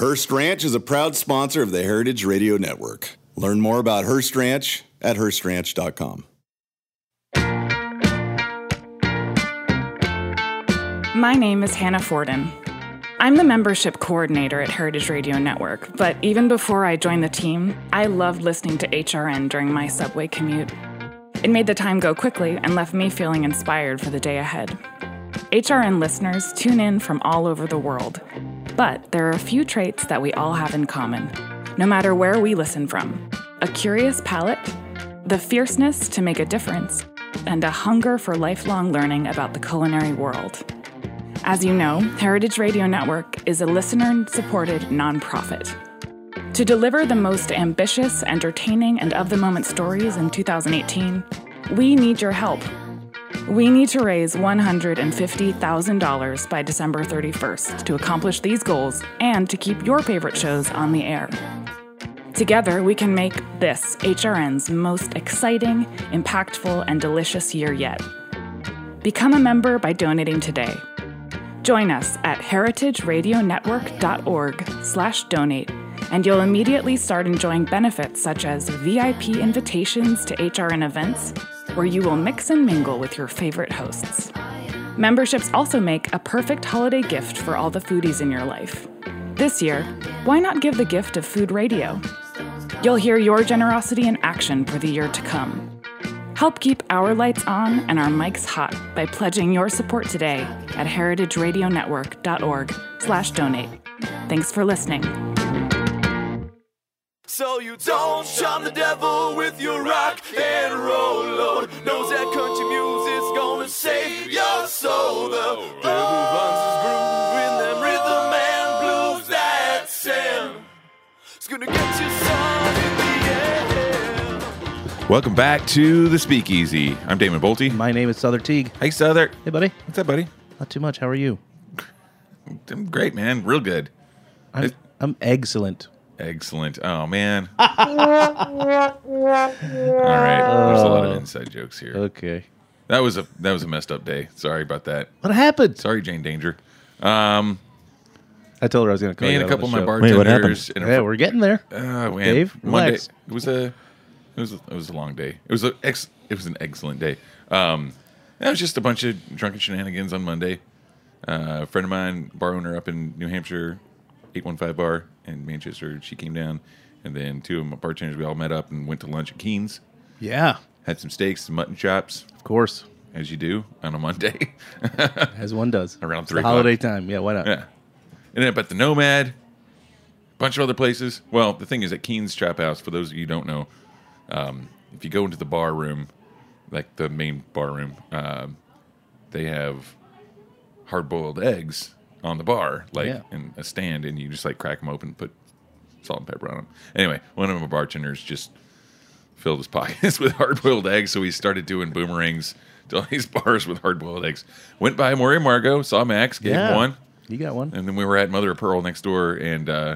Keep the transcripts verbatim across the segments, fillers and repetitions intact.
Hearst Ranch is a proud sponsor of the Heritage Radio Network. Learn more about Hearst Ranch at hearst ranch dot com. My name is Hannah Forden. I'm the membership coordinator at Heritage Radio Network, but even before I joined the team, I loved listening to H R N during my subway commute. It made the time go quickly and left me feeling inspired for the day ahead. H R N listeners tune in from all over the world, but there are a few traits that we all have in common, no matter where we listen from. A curious palate, the fierceness to make a difference, and a hunger for lifelong learning about the culinary world. As you know, Heritage Radio Network is a listener-supported nonprofit. To deliver the most ambitious, entertaining, and of-the-moment stories in two thousand eighteen, we need your help. We need to raise one hundred fifty thousand dollars by December thirty-first to accomplish these goals and to keep your favorite shows on the air. Together, we can make this H R N's most exciting, impactful, and delicious year yet. Become a member by donating today. Join us at heritageradionetwork.org slash donate, and you'll immediately start enjoying benefits such as V I P invitations to H R N events, where you will mix and mingle with your favorite hosts. Memberships also make a perfect holiday gift for all the foodies in your life. This year, why not give the gift of food radio? You'll hear your generosity in action for the year to come. Help keep our lights on and our mics hot by pledging your support today at heritageradionetwork.org slash donate. Thanks for listening. So you don't charm the devil with your rock and roll load. Knows that country music's gonna save your soul. The devil finds his groove in them rhythm and blues that Sam. It's gonna get you some in the air. Welcome back to the Speakeasy. I'm Damon Bolte. My name is Souther Teague. Hey, Souther. Hey, buddy. What's up, buddy? Not too much. How are you? I'm great, man. Real good. I'm, I'm excellent. Excellent. Oh, man. All right. There's a lot of inside jokes here. Okay. That was a that was a messed up day. Sorry about that. What happened? Sorry, Jane Danger. Um, I told her I was going to call me you and a out on couple of the my show. bartenders. Wait, what happened? and a Yeah, fr- we're getting there. Oh, man. Dave, Monday. relax. It was a it was a, it was a long day. It was a ex, it was an excellent day. Um, that was just a bunch of drunken shenanigans on Monday. Uh, a friend of mine, bar owner up in New Hampshire, eight one five Bar in Manchester, she came down, and then two of my bartenders, we all met up and went to lunch at Keen's. Yeah, Had some steaks, some mutton chops, of course. as you do on a Monday. As one does. Around It's three the holiday o'clock. time. Yeah, why not? Yeah. And then up at the Nomad, a bunch of other places. Well, the thing is, at Keen's Trap House, for those of you who don't know, um, if you go into the bar room, like the main bar room, um, they have hard-boiled eggs on the bar, like Yeah. in a stand, and you just like crack them open and put salt and pepper on them. Anyway, one of my bartenders just filled his pockets with hard-boiled eggs, so he started doing boomerangs to all these bars with hard-boiled eggs. Went by Maury and Margot, saw Max, gave Yeah. him one. You got one. And then we were at Mother of Pearl next door, and uh,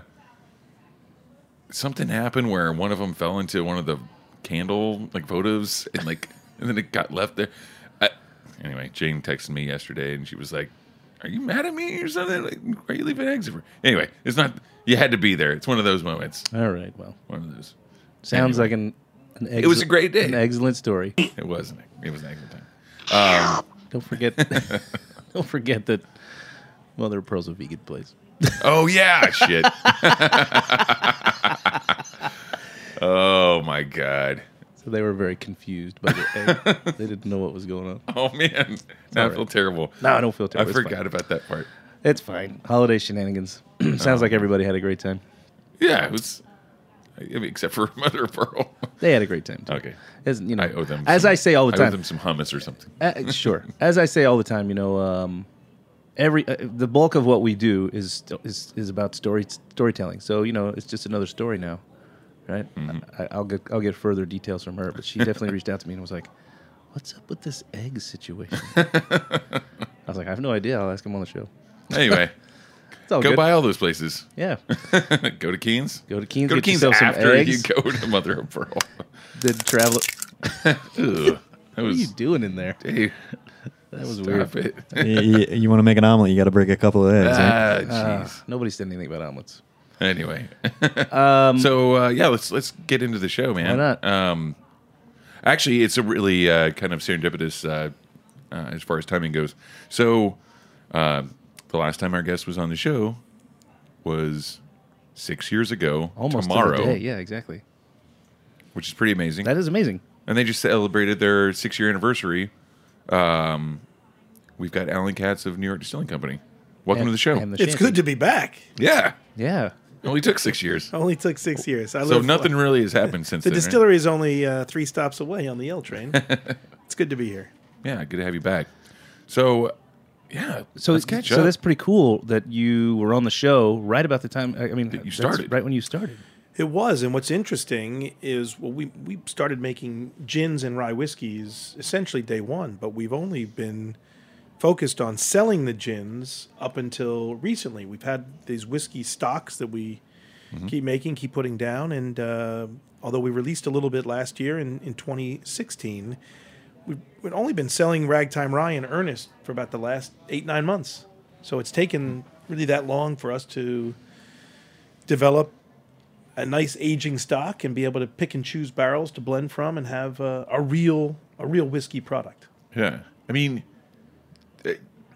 something happened where one of them fell into one of the candle like votives, and like, and then it got left there. I, anyway, Jane texted me yesterday, and she was like, "Are you mad at me or something? Like, why are you leaving eggs over?" Anyway, it's not. You had to be there. It's one of those moments. All right. Well, One of those. sounds Anyway. like an, an It was a great day. An excellent story. It was. An, it was an excellent time. Um, Don't forget. Don't forget that Mother of Pearl's a vegan place. oh yeah, shit. Oh my god. So they were very confused by the egg. They didn't know what was going on. Oh man, now I all feel right. terrible. No, I don't feel terrible. I It's forgot fine. about that part. It's fine. Holiday shenanigans. Sounds like everybody had a great time. Yeah, it was. I mean, except for Mother of Pearl. They had a great time too. Okay. As you know, I owe them. as some- I say all the I owe time. them some hummus or something. Uh, sure. As I say all the time, you know, um, every uh, the bulk of what we do is is is about story storytelling. So you know, it's just another story now, right? Mm-hmm. I, I'll get I'll get further details from her, but she definitely reached out to me and was like, "What's up with this egg situation?" I was like, "I have no idea. I'll ask him on the show." Anyway, It's all go good. by all those places. Yeah. Go to Keen's. Go to Keen's. Go to get Keen's yourself some after eggs. you go to Mother of Pearl. Did travel. Ugh, that What are was. you doing in there? Hey, That was stop weird. it. you you want to make an omelet, you got to break a couple of eggs. right? Ah, Uh, jeez. nobody said anything about omelets. Anyway, so uh, yeah, let's let's get into the show, man. Why not? Um, actually, it's a really uh, kind of serendipitous uh, uh, as far as timing goes. So uh, the last time our guest was on the show was six years ago Almost tomorrow, to the day. Yeah, exactly. which is pretty amazing. That is amazing. And they just celebrated their six-year anniversary. Um, we've got Alan Katz of New York Distilling Company. Welcome And- to the show. and the It's champion. good to be back. yeah, Yeah. it only took six years. Only took six years. I So live- nothing really has happened since The then. right? distillery is only uh, three stops away on the L train. It's good to be here. Yeah, good to have you back. So, yeah. So, let's catch so up. that's pretty cool that you were on the show right about the time. I I mean, That you that's started. right when you started. It was, and what's interesting is, well, we we started making gins and rye whiskeys essentially day one, but we've only been focused on selling the gins up until recently. We've had these whiskey stocks that we keep making, keep putting down, and uh, although we released a little bit last year in, in twenty sixteen, we've, we've only been selling ragtime rye in earnest for about the last eight, nine months. So it's taken really that long for us to develop a nice aging stock and be able to pick and choose barrels to blend from and have uh, a real a real whiskey product. Yeah. I mean, uh,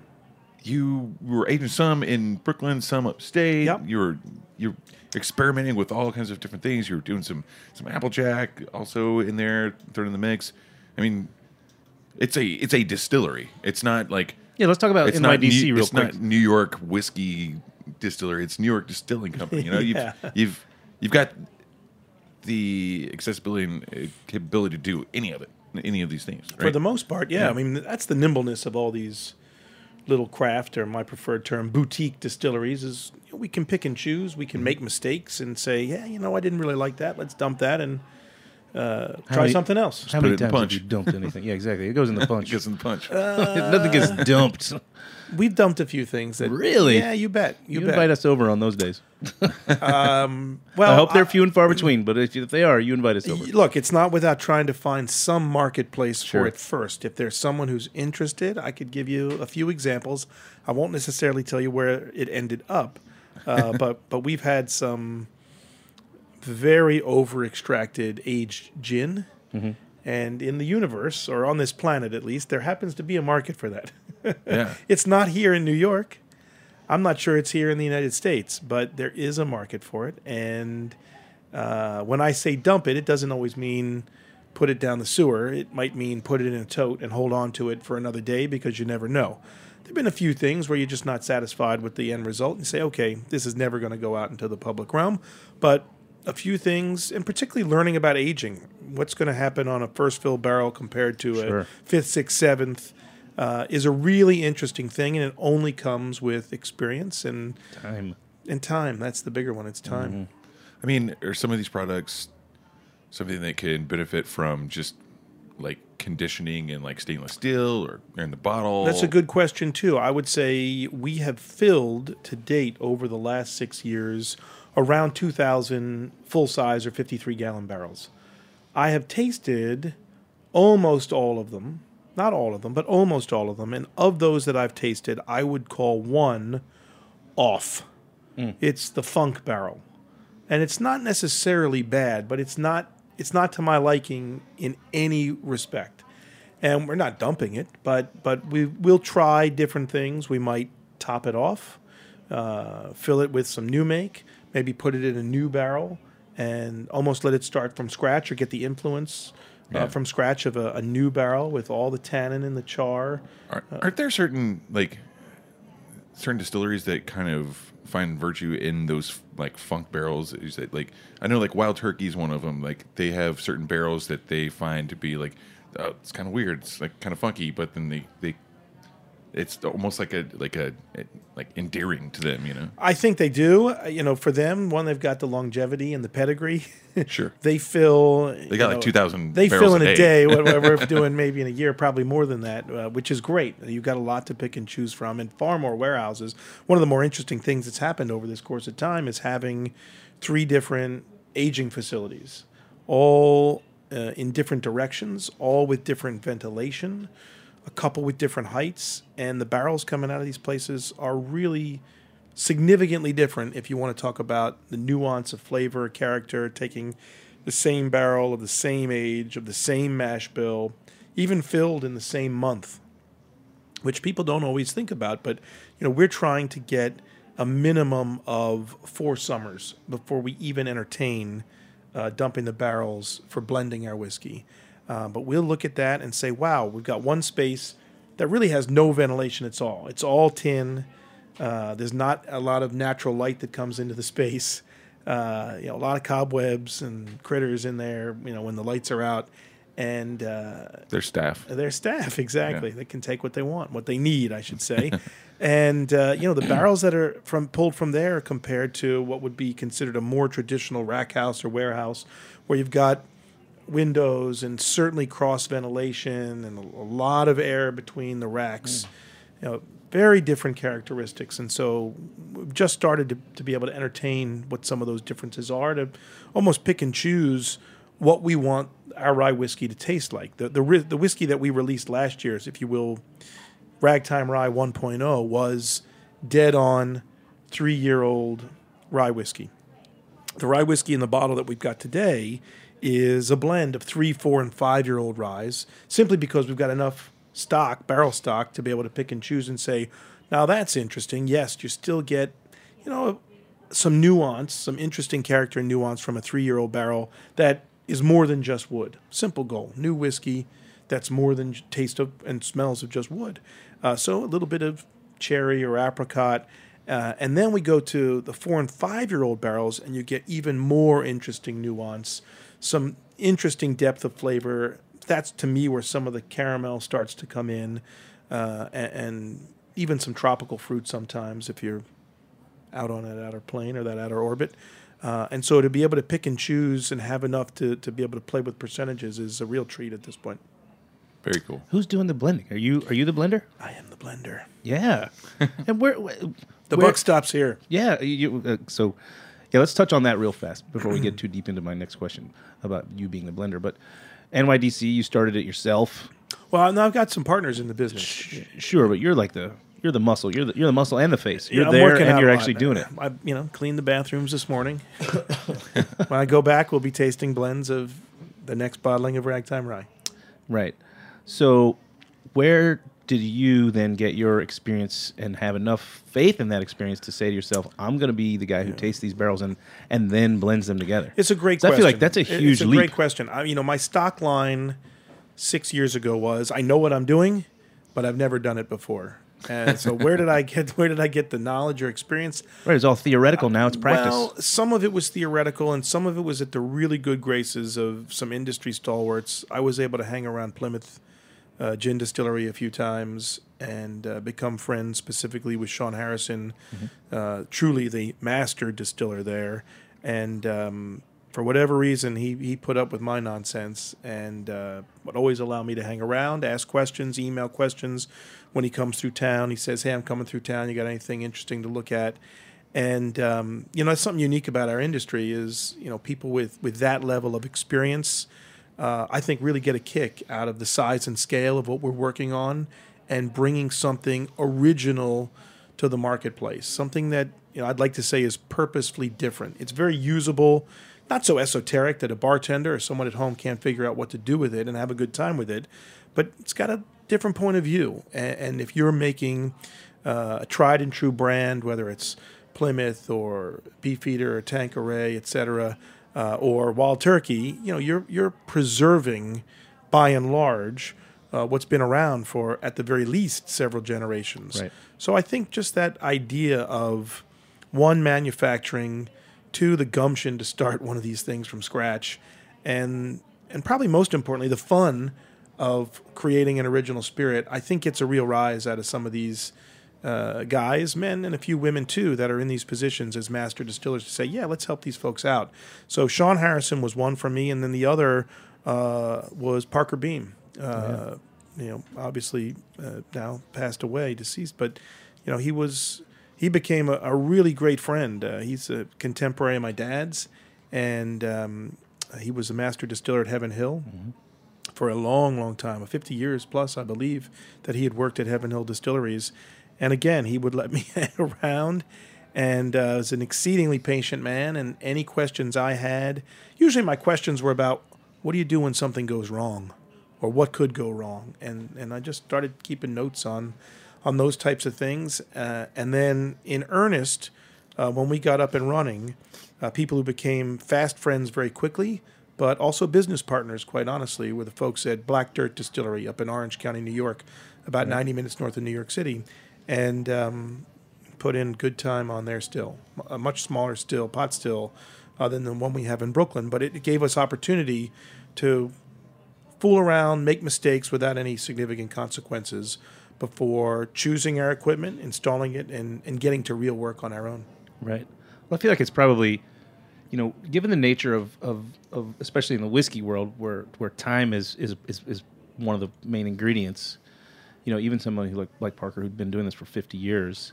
you were aging some in Brooklyn, some upstate. Yep. You were you're experimenting with all kinds of different things. You were doing some some Applejack also in there, thrown in the mix. I mean, it's a it's a distillery. It's not like Yeah, let's talk about it's N not Y D C New, real it's quick. not New York whiskey distillery. It's New York Distilling Company. You know, Yeah. you've you've you've got the accessibility and uh, capability to do any of it, any of these things. Right? For the most part, yeah. Yeah. I mean, that's the nimbleness of all these little craft, or my preferred term, boutique distilleries, is you know, we can pick and choose. We Mm-hmm. can make mistakes and say, yeah, you know, I didn't really like that. Let's dump that and uh, How try many- something else. How many put it in times the have punch. you dumped anything? Yeah, exactly. It goes in the punch. Gets in the punch. Nothing gets dumped. We've dumped a few things that Really? yeah, you bet, you, You bet. invite us over on those days. Well, I hope they're few and far between, but if, if they are, you invite us over. Look, it's not without trying to find some marketplace Sure. for it first. If there's someone who's interested, I could give you a few examples. I won't necessarily tell you where it ended up, uh, but but we've had some very over extracted aged gin, Mm-hmm. and in the universe, or on this planet at least, there happens to be a market for that. Yeah. It's not here in New York. I'm not sure it's here in the United States, but there is a market for it. And uh, when I say dump it, it doesn't always mean put it down the sewer. It might mean put it in a tote and hold on to it for another day, because you never know. There have been a few things where you're just not satisfied with the end result and say, okay, this is never going to go out into the public realm. But a few things, and particularly learning about aging, what's going to happen on a first fill barrel compared to Sure. a fifth, sixth, seventh, uh, is a really interesting thing, and it only comes with experience and Time. and time. That's the bigger one. It's time. Mm-hmm. I mean, are some of these products something that can benefit from just like conditioning in like stainless steel or in the bottle? That's a good question too. I would say we have filled to date over the last six years around two thousand full size or fifty-three gallon barrels. I have tasted almost all of them, not all of them, but almost all of them. And of those that I've tasted, I would call one off. It's the Funk barrel. And it's not necessarily bad, but it's not it's not to my liking in any respect. And we're not dumping it, but but we will try different things. We might top it off, uh, fill it with some new make, maybe put it in a new barrel, and almost let it start from scratch, or get the influence uh, Yeah. from scratch of a, a new barrel with all the tannin and the char. Are, aren't there certain like certain distilleries that kind of find virtue in those like funk barrels? Is that like I know like Wild Turkey is one of them. Like they have certain barrels that they find to be like oh, it's kind of weird. It's like kind of funky, but then they they it's almost like a like a like endearing to them, you know. I think they do. Uh, You know, for them, one, they've got the longevity and the pedigree. Sure. They fill. They got like two thousand. They fill in a day, what what we're doing maybe in a year, probably more than that, uh, which is great. You've got a lot to pick and choose from, and far more warehouses. One of the more interesting things that's happened over this course of time is having three different aging facilities, all uh, in different directions, all with different ventilation, a couple with different heights, and the barrels coming out of these places are really significantly different if you want to talk about the nuance of flavor, character, taking the same barrel of the same age, of the same mash bill, even filled in the same month, which people don't always think about. But, you know, we're trying to get a minimum of four summers before we even entertain uh, dumping the barrels for blending our whiskey. Uh, but we'll look at that and say, wow, we've got one space that really has no ventilation at all. It's all tin. Uh, there's not a lot of natural light that comes into the space. Uh, you know, a lot of cobwebs and critters in there, you know, when the lights are out. And uh, Their staff. their staff, exactly. Yeah. They can take what they want, what they need, I should say. And, uh, you know, the barrels that are from pulled from there compared to what would be considered a more traditional rack house or warehouse, where you've got windows and certainly cross ventilation and a, a lot of air between the racks. You know, very different characteristics. And so we've just started to, to be able to entertain what some of those differences are, to almost pick and choose what we want our rye whiskey to taste like. The the, the whiskey that we released last year's, if you will, Ragtime Rye one point oh, was dead on three-year-old rye whiskey. The rye whiskey in the bottle that we've got today is a blend of three, four, and five-year-old ryes, simply because we've got enough stock, barrel stock, to be able to pick and choose and say, now that's interesting. Yes, you still get, you know, some nuance, some interesting character and nuance from a three-year-old barrel that is more than just wood. Simple goal. New whiskey that's more than taste of and smells of just wood. Uh, so a little bit of cherry or apricot. Uh, and then we go to the four and five-year-old barrels, and you get even more interesting nuance, some interesting depth of flavor. That's, to me, where some of the caramel starts to come in, uh, and, and even some tropical fruit sometimes if you're out on that outer plane or that outer orbit. Uh, and so to be able to pick and choose and have enough to, to be able to play with percentages is a real treat at this point. Very cool. Who's doing the blending? Are you are you the blender? I am the blender. Yeah. And where, where The where- buck stops here. Yeah. You, uh, so, yeah, let's touch on that real fast before we get too deep into my next question about you being the blender. But N Y D C, you started it yourself. Well, now I've got some partners in the business. Sure, but you're like the you're the muscle. You're the you're the muscle and the face. You're Yeah, I'm there working and out you're a lot. actually doing it. I, you know, cleaned the bathrooms this morning. When I go back, we'll be tasting blends of the next bottling of Ragtime Rye. Right. So, where did you then get your experience and have enough faith in that experience to say to yourself, I'm going to be the guy who tastes these barrels and, and then blends them together? It's a great So I question. feel like that's a It- huge It's a leap. great question. I, you know, my stock line six years ago was, I know what I'm doing, but I've never done it before. And so where did I get where did I get the knowledge or experience? Right, it's all theoretical now. It's practice. Well, some of it was theoretical, and some of it was at the really good graces of some industry stalwarts. I was able to hang around Plymouth uh, Gin Distillery a few times and uh, become friends specifically with Sean Harrison, uh, truly the master distiller there. And um, for whatever reason, he, he put up with my nonsense and uh, would always allow me to hang around, ask questions, email questions. When he comes through town, he says, hey, I'm coming through town. You got anything interesting to look at? And, um, you know, that's something unique about our industry is, you know, people with, with that level of experience, uh, I think really get a kick out of the size and scale of what we're working on and bringing something original to the marketplace, something that, you know, I'd like to say is purposefully different. It's very usable, not so esoteric that a bartender or someone at home can't figure out what to do with it and have a good time with it, but it's got a different point of view. And, and if you're making uh, a tried and true brand, whether it's Plymouth or Beefeater or Tanqueray, et cetera, uh, or Wild Turkey, you know, you're you're preserving, by and large, uh, what's been around for, at the very least, several generations. Right. So I think just that idea of, one, manufacturing, two, the gumption to start one of these things from scratch, and and probably most importantly, the fun of creating an original spirit, I think gets a real rise out of some of these uh, guys, men, and a few women too, that are in these positions as master distillers to say, yeah, let's help these folks out. So Sean Harrison was one for me, and then the other uh, was Parker Beam. Uh, yeah. You know, obviously uh, now passed away, deceased, but you know, he was he became a, a really great friend. Uh, he's a contemporary of my dad's, and um, he was a master distiller at Heaven Hill. Mm-hmm. For a long, long time, fifty years plus, I believe, that he had worked at Heaven Hill Distilleries. And again, he would let me hang around and uh, was an exceedingly patient man. And any questions I had, usually my questions were about, what do you do when something goes wrong, or what could go wrong? And and I just started keeping notes on on those types of things. Uh, and then in earnest, uh, when we got up and running, uh, people who became fast friends very quickly, but also business partners, quite honestly, were the folks at Black Dirt Distillery up in Orange County, New York, about yeah. ninety minutes north of New York City, and um, put in good time on their still, a much smaller still, pot still, uh, than the one we have in Brooklyn. But it gave us opportunity to fool around, make mistakes without any significant consequences before choosing our equipment, installing it, and, and getting to real work on our own. Right. Well, I feel like it's probably, you know, given the nature of, of, of especially in the whiskey world, where where time is is, is, is one of the main ingredients, you know, even somebody like, like Parker, who'd been doing this for fifty years,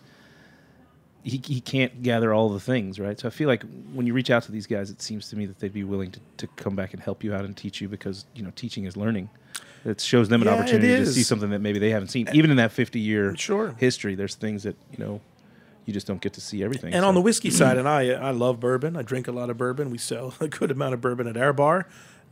he he can't gather all the things, right? So I feel like when you reach out to these guys, it seems to me that they'd be willing to, to come back and help you out and teach you, because, you know, teaching is learning. It shows them an Yeah, opportunity it to is. see something that maybe they haven't seen. Even in that fifty-year Sure. history, there's things that, you know, you just don't get to see everything. And so. on the whiskey side, and I I love bourbon. I drink a lot of bourbon. We sell a good amount of bourbon at our bar.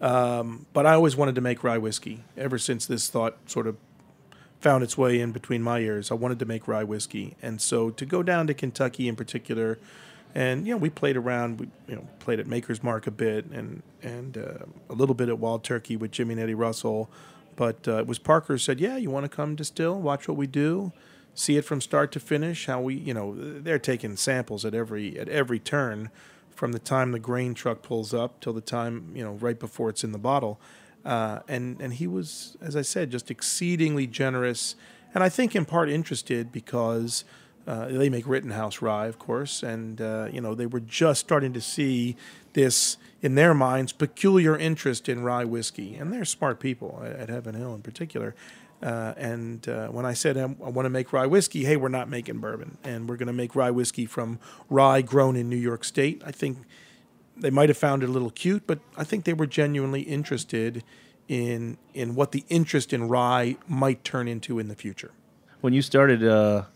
Um, but I always wanted to make rye whiskey ever since this thought sort of found its way in between my ears. I wanted to make rye whiskey. And so to go down to Kentucky in particular, and, you know, we played around, we, you know, played at Maker's Mark a bit, and, and uh, a little bit at Wild Turkey with Jimmy and Eddie Russell. But uh, it was Parker who said, yeah, you want to come distill, watch what we do, see it from start to finish, how we, you know, they're taking samples at every at every turn, from the time the grain truck pulls up till the time, you know, right before it's in the bottle. Uh, and, and he was, as I said, just exceedingly generous, and I think in part interested, because uh, they make Rittenhouse rye, of course, and, uh, you know, they were just starting to see this, in their minds, peculiar interest in rye whiskey. And they're smart people at, at Heaven Hill in particular. Uh, and uh, when I said I, I want to make rye whiskey, hey, we're not making bourbon, and we're going to make rye whiskey from rye grown in New York State. I think they might have found it a little cute, but I think they were genuinely interested in in what the interest in rye might turn into in the future. When you started, uh,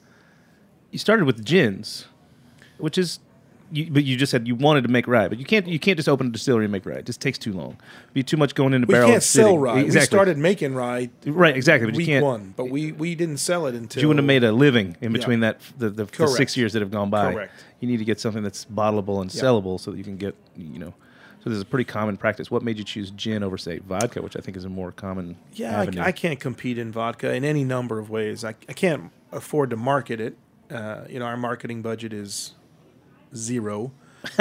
you started with gins, which is, you, but you just said you wanted to make rye, but you can't you can't just open a distillery and make rye. It just takes too long. It'd be too much going into We barrel. can't and sell sitting. rye. Exactly. We started making rye right, exactly. But week you can't. one, but we, we didn't sell it until... You wouldn't have made a living in Yeah. between that the, the, the Correct. six years that have gone by. Correct. You need to get something that's bottleable and Yeah. sellable so that you can get, you know. So this is a pretty common practice. What made you choose gin over, say, vodka, which I think is a more common Yeah, avenue? I, I can't compete in vodka in any number of ways. I, I can't afford to market it. Uh, you know, our marketing budget is zero.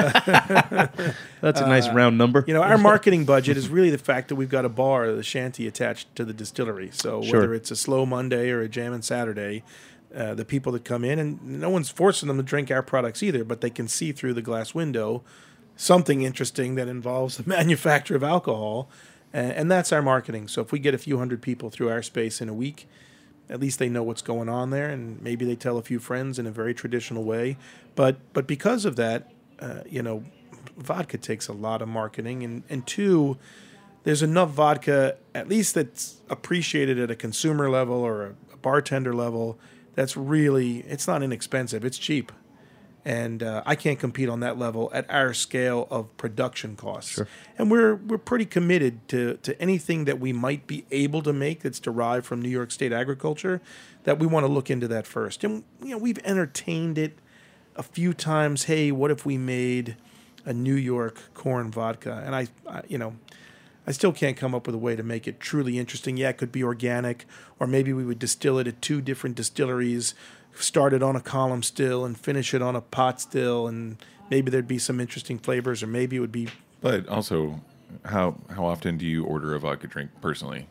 That's a nice round number. You know, our marketing budget is really the fact that we've got a bar, the shanty, attached to the distillery. So Sure. whether it's a slow Monday or a jammin' Saturday, uh, the people that come in, and no one's forcing them to drink our products either, but they can see through the glass window something interesting that involves the manufacture of alcohol, and, and that's our marketing. So if we get a few hundred people through our space in a week, at least they know what's going on there, and maybe they tell a few friends in a very traditional way. But but because of that, uh, you know, vodka takes a lot of marketing, and, and two, there's enough vodka, at least that's appreciated at a consumer level or a, a bartender level, that's really, it's not inexpensive, it's cheap. And uh, I can't compete on that level at our scale of production costs. Sure. And we're we're pretty committed to, to anything that we might be able to make that's derived from New York State agriculture, that we want to look into that first. And you know, we've entertained it a few times. Hey, what if we made a New York corn vodka? And I, I you know, I still can't come up with a way to make it truly interesting. Yeah, it could be organic, or maybe we would distill it at two different distilleries, start it on a column still and finish it on a pot still, and maybe there'd be some interesting flavors, or maybe it would be... But also, how how often do you order a vodka drink personally?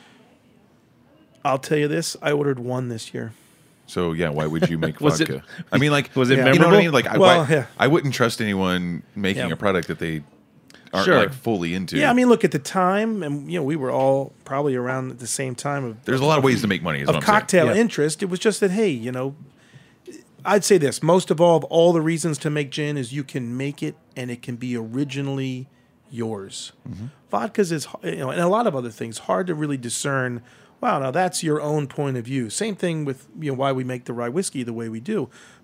I'll tell you this, I ordered one this year. So yeah, why would you make Was it- vodka? I mean, like, was it you know what I memorable? mean? Like, I, Well, why- yeah. I wouldn't trust anyone making Yeah. a product that they aren't Sure. like fully into. Yeah, I mean, look, at the time, and you know, we were all probably around at the same time of there's a lot of ways to make money. Is of what I'm saying. cocktail Yeah. interest. It was just that, hey, you know, I'd say this, most of all, of all the reasons to make gin is you can make it and it can be originally yours. Mm-hmm. Vodkas is, you know, and a lot of other things, hard to really discern, wow, now that's your own point of view. Same thing with, you know, why we make the rye whiskey the way we do. But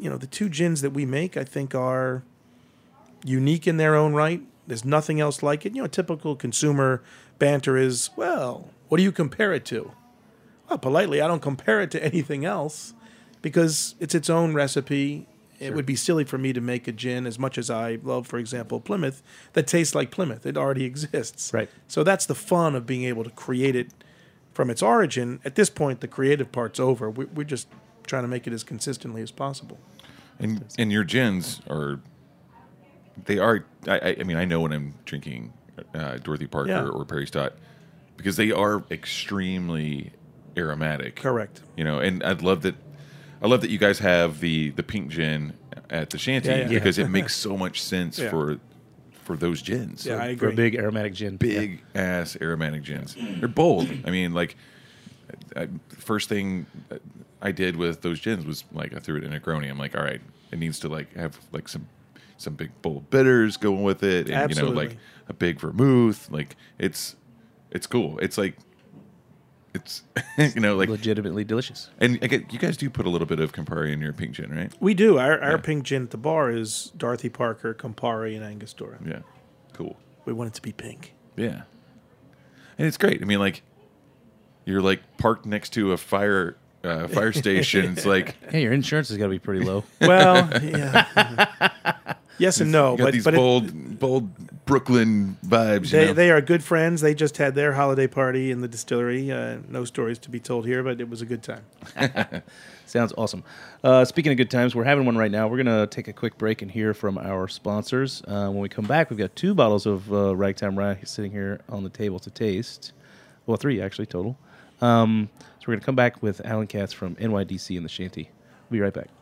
you know, the two gins that we make, I think, are unique in their own right. There's nothing else like it. You know, typical consumer banter is, well, what do you compare it to? Well, politely, I don't compare it to anything else because it's its own recipe. It Sure. would be silly for me to make a gin, as much as I love, for example, Plymouth, that tastes like Plymouth. It already exists. Right. So that's the fun of being able to create it from its origin. At this point, the creative part's over. We- We're just trying to make it as consistently as possible. And and your gins are, they are. I, I- I mean, I know when I'm drinking uh, Dorothy Parker Yeah. or Perry Stott because they are extremely aromatic. Correct. You know, and I love that. I love that you guys have the the pink gin at the shanty Yeah, yeah. because it makes so much sense Yeah. for for those gins. Yeah, I For a agree. big aromatic gin. Big ass aromatic gins. They're bold. I mean, like, I, first thing I did with those gins was like I threw it in a Negroni. I'm like, all right, it needs to like have like some some big bold bitters going with it, and you know, Absolutely. like a big vermouth. Like it's it's cool. It's like it's you know like Legitimately delicious. and I get, you guys do put a little bit of Campari in your pink gin, right? We do. Our, our Yeah. pink gin at the bar is Dorothy Parker, Campari, and Angostura. Yeah, cool. We want it to be pink. Yeah, and it's great. I mean, like you're like parked next to a fire uh, fire station. It's like Hey, your insurance has got to be pretty low. Well, yeah. Yes and no, you got but these but it- bold bold Brooklyn vibes. You they know? they are good friends. They just had their holiday party in the distillery. Uh, no stories to be told here, but it was a good time. Sounds awesome. Uh, speaking of good times, we're having one right now. We're going to take a quick break and hear from our sponsors. Uh, when we come back, we've got two bottles of uh, Ragtime Rye sitting here on the table to taste. Well, three, actually, total. Um, so we're going to come back with Alan Katz from N Y D C in the Shanty. We'll be right back.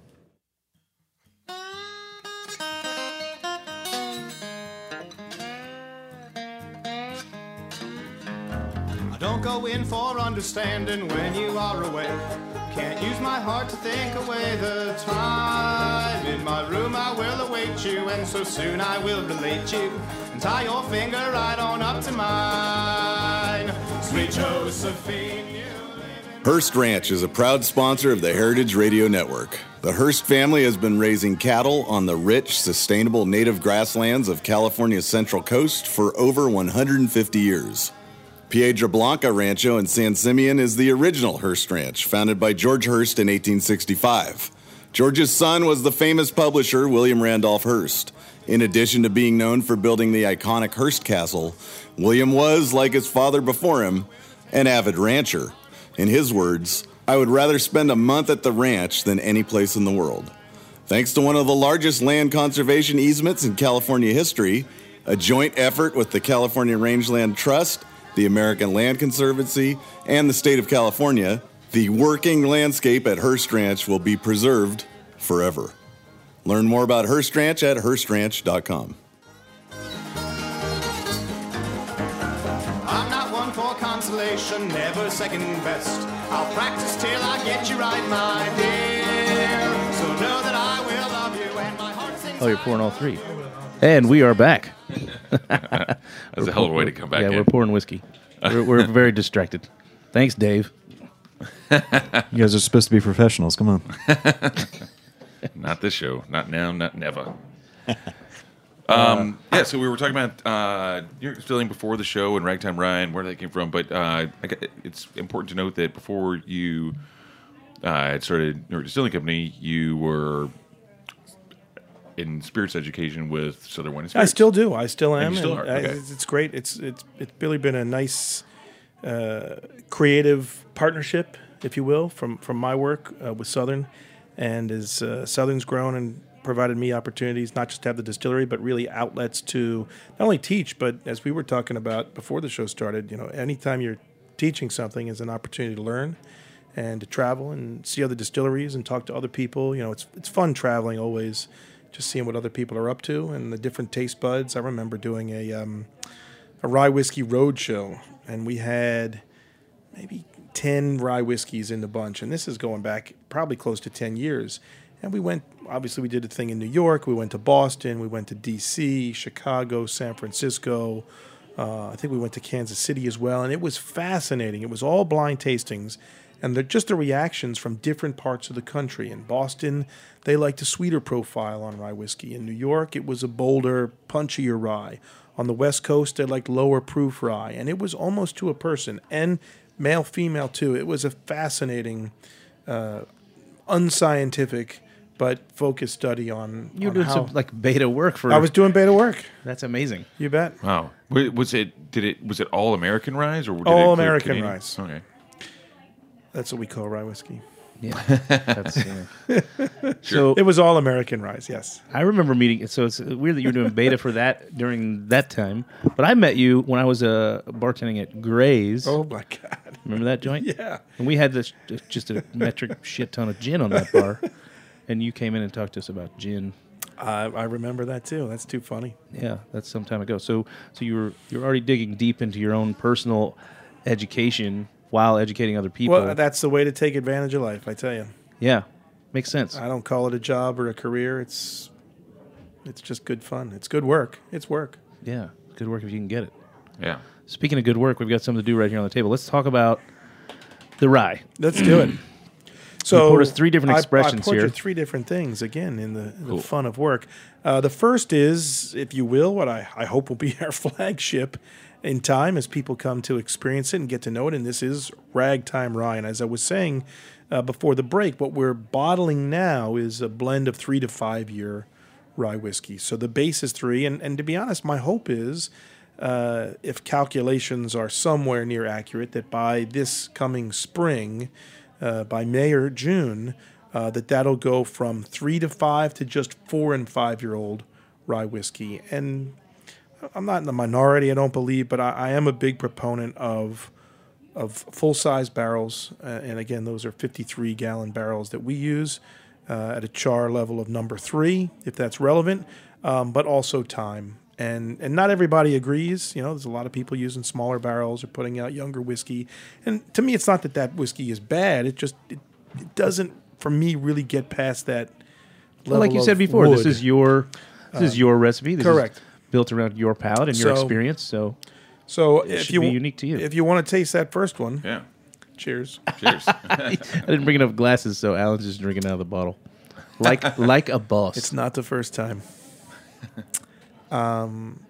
I don't go in for understanding when you are away. Can't use my heart to think away the time. In my room I will await you, and so soon I will relate you and tie your finger right on up to mine. Sweet Josephine, you live in Hearst Ranch is a proud sponsor of the Heritage Radio Network. The Hearst family has been raising cattle on the rich, sustainable native grasslands of California's Central Coast for over one hundred fifty years. Piedra Blanca Rancho in San Simeon is the original Hearst Ranch, founded by George Hearst in eighteen sixty-five. George's son was the famous publisher William Randolph Hearst. In addition to being known for building the iconic Hearst Castle, William was, like his father before him, an avid rancher. In his words, "I would rather spend a month at the ranch than any place in the world." Thanks to one of the largest land conservation easements in California history, a joint effort with the California Rangeland Trust, the American Land Conservancy, and the state of California, the working landscape at Hearst Ranch will be preserved forever. Learn more about Hearst Ranch at hearst ranch dot com. I'm not one for consolation, never second best. I'll practice till I get you right, my dear. So know that I will love you and my heart sings. Oh, you're pouring all three. And we are back. That's a hell of a way to come back yeah, in. we're pouring whiskey. We're, we're very distracted. Thanks, Dave. You guys are supposed to be professionals. Come on. Not this show. Not now. Not never. um, yeah. So we were talking about uh, your feeling before the show and Ragtime Ryan, where that came from. But uh, I got, it's important to note that before you uh, had started your distilling company, you were in spirits education with Southern Wine and I Spirits. still do. I still am. you still and are? I- Okay. it's, it's great. It's it's it's really been a nice uh, creative partnership, if you will, from from my work uh, with Southern, and as uh, Southern's grown and provided me opportunities not just to have the distillery, but really outlets to not only teach, but as we were talking about before the show started, you know, anytime you're teaching something is an opportunity to learn and to travel and see other distilleries and talk to other people. You know, it's it's fun traveling always. Just seeing what other people are up to and the different taste buds. I remember doing a um, a rye whiskey road show, and we had maybe ten rye whiskeys in the bunch, and this is going back probably close to ten years. And we went, obviously, we did a thing in New York. We went to Boston. We went to D C, Chicago, San Francisco. Uh, I think we went to Kansas City as well, and it was fascinating. It was all blind tastings, And they're just the reactions from different parts of the country. In Boston, they liked a sweeter profile on rye whiskey. In New York, it was a bolder, punchier rye. On the West Coast, they liked lower proof rye. And it was almost to a person, and male, female too. It was a fascinating, uh, unscientific, but focused study on. You were on doing how some like beta work for. I was doing beta work. That's amazing. You bet. Wow. Wa- Was it? Did it? Was it all American rye or did it All include American Canadian? ryes. Okay. That's what we call rye whiskey. Yeah. That's, yeah. So It was all American ryes, yes. I remember meeting. So it's weird that you were doing beta for that during that time. But I met you when I was uh, bartending at Gray's. Oh, my God. Remember that joint? Yeah. And we had this just a metric shit ton of gin on that bar. And you came in and talked to us about gin. I I remember that, too. That's too funny. Yeah, that's some time ago. So so you were you're already digging deep into your own personal education while educating other people. Well, that's the way to take advantage of life, I tell you. Yeah, makes sense. I don't call it a job or a career. It's it's just good fun. It's good work. It's work. Yeah, good work if you can get it. Yeah. Speaking of good work, we've got something to do right here on the table. Let's talk about the rye. Let's do it. So poured us three different I- expressions I poured here. you three different things again in the, the Cool. fun of work. Uh, the first is, if you will, what I, I hope will be our flagship in time as people come to experience it and get to know it. And this is Ragtime Rye. And as I was saying uh, before the break, what we're bottling now is a blend of three to five year rye whiskey. So the base is three. And, and to be honest, my hope is, uh, if calculations are somewhere near accurate, that by this coming spring, uh, by May or June, uh, that that'll go from three to five to just four and five year old rye whiskey. And I'm not in the minority, I don't believe, but I, I am a big proponent of of full size barrels. Uh, and again, those are fifty-three gallon barrels that we use uh, at a char level of number three, if that's relevant, um, but also time. And and not everybody agrees. You know, there's a lot of people using smaller barrels or putting out younger whiskey. And to me, it's not that that whiskey is bad. It just it, it doesn't, for me, really get past that level. Well, like you of said before, this wood. is your this is your recipe. This correct. Is built around your palate and your So- experience. So So it if should you be unique to you. if you want to taste that first one, Yeah. cheers. Cheers. I didn't bring enough glasses, so Alan's just drinking out of the bottle, like like a boss. It's not the first time. Um,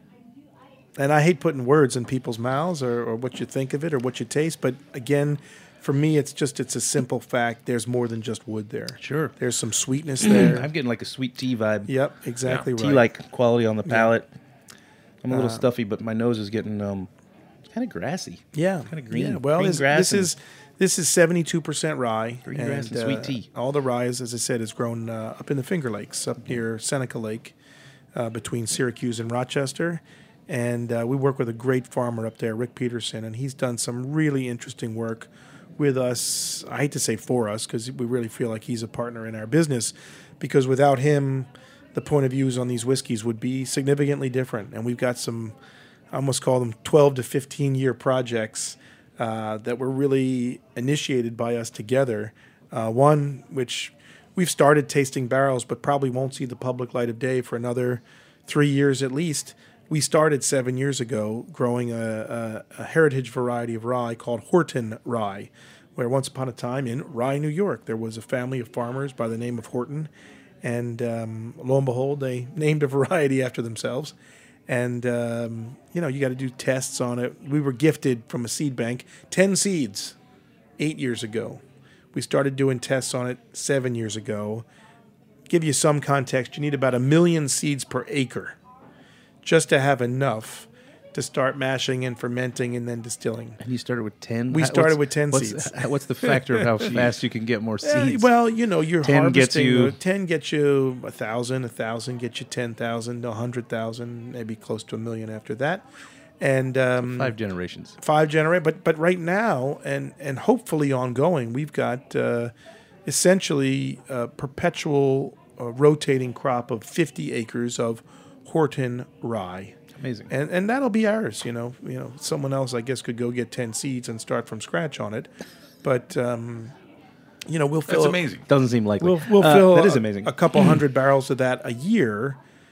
and I hate putting words in people's mouths or, or what you think of it or what you taste. But again, for me, it's just it's a simple fact. There's more than just wood there. Sure. There's some sweetness there. I'm getting like a sweet tea vibe. Yep, exactly right. Tea-like quality on the palate. I'm a little Uh, stuffy, but my nose is getting um, kind of grassy. Yeah, Kinda green- Yeah. Well, green this, grass this and- is this is seventy-two percent rye. Green grass and sweet tea. All the rye, is, as I said, is grown uh, up in the Finger Lakes, up near Seneca Lake, uh, between Syracuse and Rochester. And uh, we work with a great farmer up there, Rick Peterson, and he's done some really interesting work with us. I hate to say for us, because we really feel like he's a partner in our business, because without him, the point of views on these whiskeys would be significantly different. And we've got some, I almost call them twelve to fifteen year projects uh, that were really initiated by us together. Uh, one, which we've started tasting barrels, but probably won't see the public light of day for another three years at least. We started seven years ago growing a, a, a heritage variety of rye called Horton Rye, where once upon a time in Rye, New York, there was a family of farmers by the name of Horton. And um, lo and behold, they named a variety after themselves. And, um, you know, you got to do tests on it. We were gifted from a seed bank ten seeds eight years ago. We started doing tests on it seven years ago. Give you some context, you need about a million seeds per acre just to have enough to start mashing and fermenting and then distilling. And you started with ten? We How- started what's- with ten what's, seeds. What's the factor of how fast you can get more Eh, seeds? well, you know, you're ten harvesting. gets you- uh, ten gets you a thousand. A thousand gets you ten thousand. A hundred thousand, maybe close to a million after that. And um, Five generations. five generate. But but right now, and and hopefully ongoing, we've got uh, essentially a perpetual uh, rotating crop of fifty acres of Horton rye. Amazing. And and that'll be ours, you know. You know, someone else, I guess, could go get ten seeds and start from scratch on it, but um, you know, we'll fill. That's it- amazing. Doesn't seem likely. We'll we'll Uh, fill that is a- amazing. A couple hundred barrels of that a year.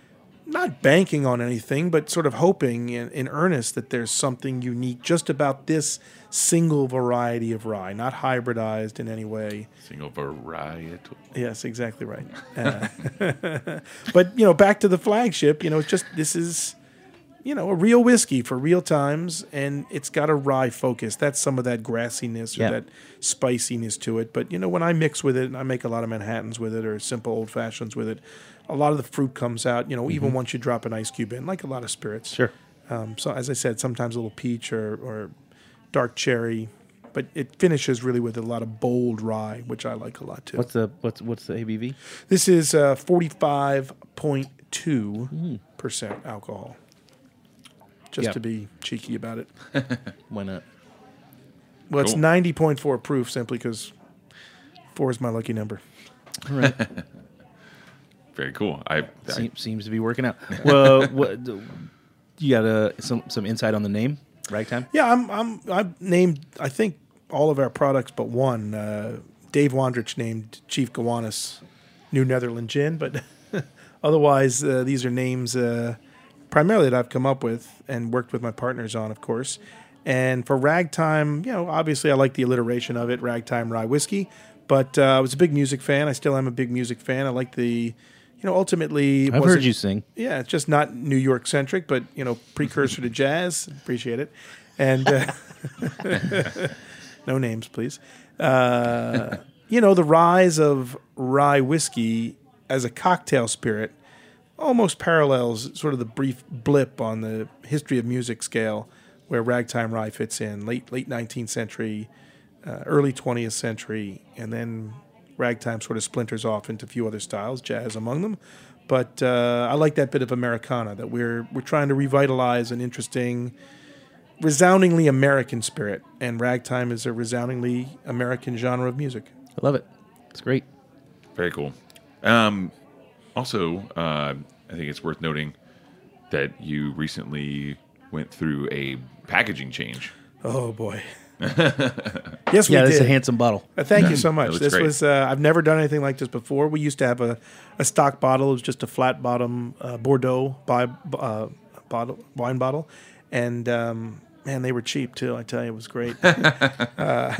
not banking on anything, but sort of hoping in, in earnest that there's something unique just about this single variety of rye, not hybridized in any way. Single varietal. Yes, exactly right. Uh, but, you know, back to the flagship, you know, it's just, this is, you know, a real whiskey for real times, and it's got a rye focus. That's some of that grassiness or Yeah. that spiciness to it. But, you know, when I mix with it, and I make a lot of Manhattans with it or simple old fashions with it, a lot of the fruit comes out, you know, even once you drop an ice cube in, like a lot of spirits. Sure. Um, so, as I said, sometimes a little peach or, or dark cherry, but it finishes really with a lot of bold rye, which I like a lot too. What's the what's what's the A B V? This is uh, forty-five point two percent alcohol. Just Yeah. to be cheeky about it. Why not? Well, it's Cool. ninety point four proof simply because four is my lucky number. All right. Very cool. I, I Seems, seems to be working out. Well, what, you got uh, some some insight on the name, Ragtime? Yeah, I'm, I'm, I've named, I think, all of our products but one. Uh, Dave Wandrich named Chief Gowanus New Netherland Gin, but otherwise, uh, these are names uh, primarily that I've come up with and worked with my partners on, of course. And for Ragtime, you know, obviously I like the alliteration of it, Ragtime Rye Whiskey, but uh, I was a big music fan. I still am a big music fan. I like the, you know, ultimately... it I've wasn't- heard you sing. Yeah, it's just not New York centric, but you know, precursor to jazz. Appreciate it, and uh, no names, please. Uh, you know, the rise of rye whiskey as a cocktail spirit almost parallels sort of the brief blip on the history of music scale where ragtime rye fits in. Late late nineteenth century, uh, early twentieth century, and then ragtime sort of splinters off into a few other styles, jazz among them. But uh, I like that bit of Americana, that we're we're trying to revitalize an interesting, resoundingly American spirit, and ragtime is a resoundingly American genre of music. I love it. It's great. Very cool. Um, also, uh, I think it's worth noting that you recently went through a packaging change. Oh boy. Yes, we Yeah, did. that's a handsome bottle. Uh, thank you so much. looks This great. was uh, I've never done anything like this before. We used to have a, a stock bottle. It was just a flat bottom uh, Bordeaux by, uh, bottle wine bottle, and um, man, they were cheap too. I tell you, it was great. uh,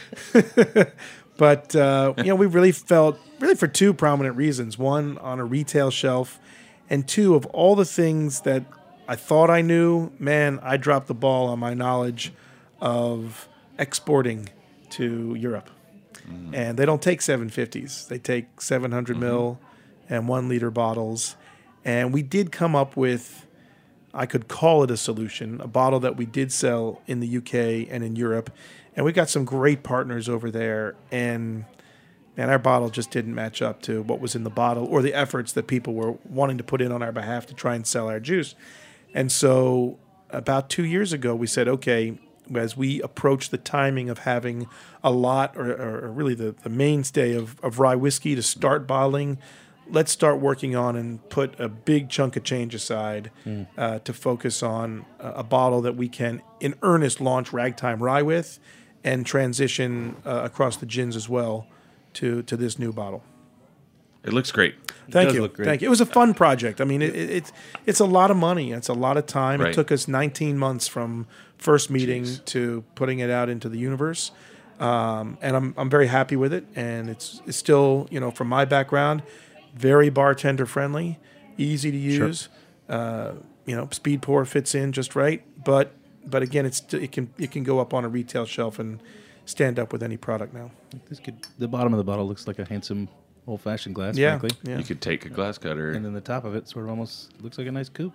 but uh, you know, we really felt really for two prominent reasons: one, on a retail shelf, and two, of all the things that I thought I knew, man, I dropped the ball on my knowledge of exporting to Europe. And they don't take seven fifties. They take seven hundred mil and one liter bottles. And we did come up with, I could call it a solution, a bottle that we did sell in the U K and in Europe. And we got some great partners over there. And man, our bottle just didn't match up to what was in the bottle or the efforts that people were wanting to put in on our behalf to try and sell our juice. And so about two years ago, we said, okay, as we approach the timing of having a lot, or, or really the, the mainstay of, of rye whiskey to start bottling, let's start working on and put a big chunk of change aside mm. uh, to focus on a, a bottle that we can, in earnest, launch ragtime rye with and transition uh, across the gins as well to, to this new bottle. It looks great. Thank does you. look great. Thank you. It was a fun project. I mean, it, it, it's it's a lot of money. It's a lot of time. Right. It took us nineteen months from first meeting Jeez. to putting it out into the universe, um, and I'm I'm very happy with it. And it's it's still, you know, from my background, very bartender friendly, easy to use. Uh, you know, speed pour fits in just right. But but again, it's it can it can go up on a retail shelf and stand up with any product now. This could, the bottom of the bottle looks like a handsome old-fashioned glass, Yeah, frankly. yeah. You could take a glass cutter. And then the top of it sort of almost looks like a nice coupe.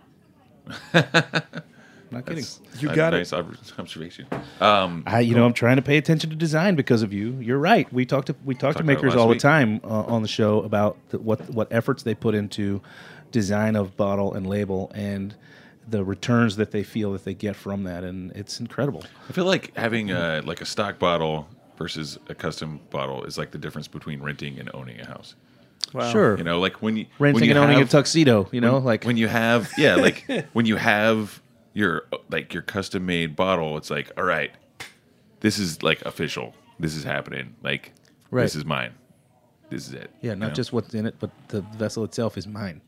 Not kidding. You a got it. nice ob- observation. Um, I, you know, I'm trying to pay attention to design because of you. You're right. We talk to we talk Talked to about it makers last all week. the time uh, on the show about the, what what efforts they put into design of bottle and label and the returns that they feel that they get from that, and it's incredible. I feel like having a, like a stock bottle versus a custom bottle is like the difference between renting and owning a house. Wow. Sure, You know, like when you renting when you and owning have, a tuxedo. You know, when, like when you have yeah, like when you have your like your custom made bottle, it's like, all right, this is like official. This is happening. Like Right. this is mine. This is it. yeah, you not know? just what's in it, but the vessel itself is mine.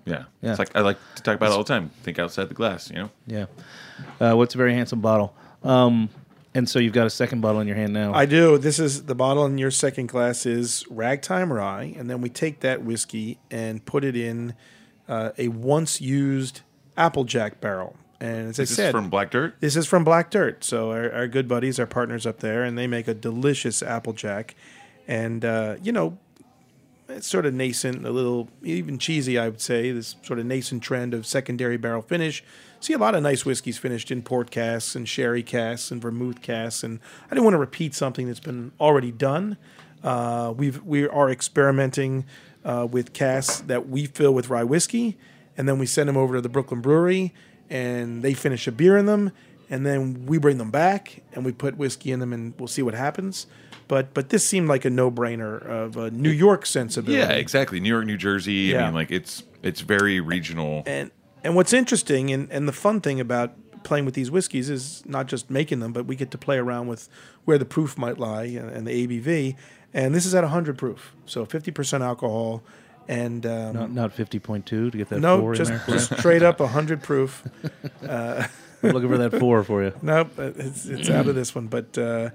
Yeah. Yeah. It's like I like to talk about it all the time. Think outside the glass, you know? Yeah. Uh, what's a very handsome bottle? Um, and so you've got a second bottle in your hand now. I do. This is the bottle in your second glass is Ragtime Rye, and then we take that whiskey and put it in uh, a once used Applejack barrel. And as I Is this said, from Black Dirt? This is from Black Dirt. So our, our good buddies, our partners up there, and they make a delicious Applejack. And, uh, you know, it's sort of nascent, a little even cheesy, I would say, this sort of nascent trend of secondary barrel finish. See a lot of nice whiskeys finished in port casks and sherry casks and vermouth casks. And I didn't want to repeat something that's been already done. Uh, we've, we are experimenting uh, with casks that we fill with rye whiskey, and then we send them over to the Brooklyn Brewery, and they finish a beer in them, and then we bring them back, and we put whiskey in them, and we'll see what happens. But but this seemed like a no-brainer of a New York sensibility. Yeah, exactly. New York, New Jersey. I Yeah. mean, like, it's it's very regional. And and what's interesting and, and the fun thing about playing with these whiskeys is not just making them, but we get to play around with where the proof might lie and, and the A B V. And this is at one hundred proof, so fifty percent alcohol. And um, not not fifty point two to get that no, four just, in there. just straight up one hundred proof. I'm looking for that four for you. Nope, it's it's out of this one. But uh,